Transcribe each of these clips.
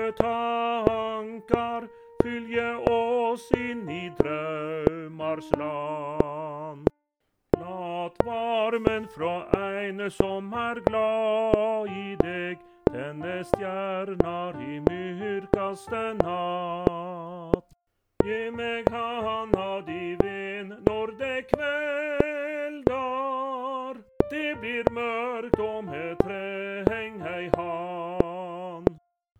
tankar fylje oss inn i drømmars land. Lat varmen fra eine som glad i deg, tenne stjernar i mørkaste natt. Gi meg handa di ven når det kveldar, det blir mørkt om jeg treng ei hand.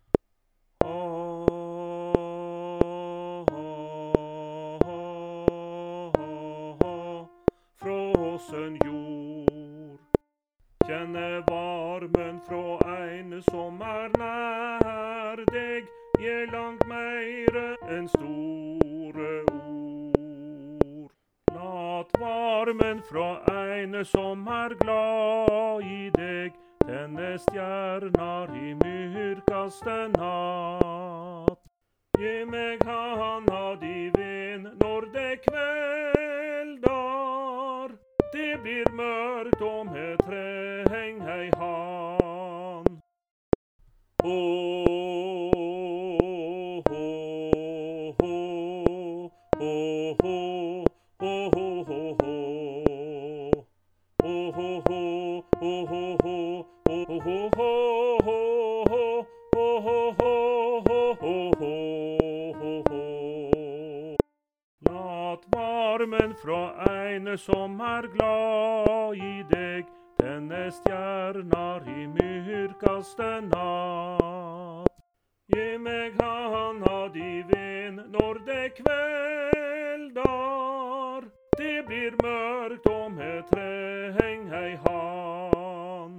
Frossen jord, kjenne varmen fra eine som nær deg, gir langt meire enn store ord. Lat varmen fra eine som glad i deg, tenne stjernar i mørkaste natt. Gi meg handa di ven når det kveldar, det blir mørkt om jeg treng ei hand. Lat varmen fra eine som glad i deg, tenne stjernar i mørkaste natt. Gi meg handa di ven når det kveldar, det blir mørkt om jeg treng ei hand.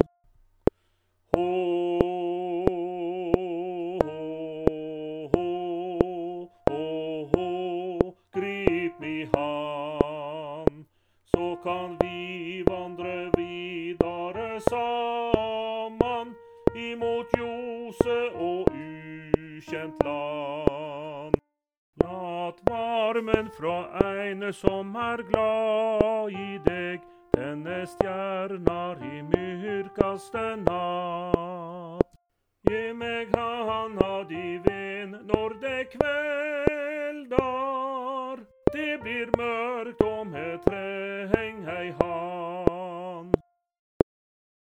Grip mi hand, så kan vi vandre vidare saman imot ljose og ukjent land. Lat varmen fra eine som glad i deg, tenne stjernar i mørkaste natt. Gi meg handa di ven når det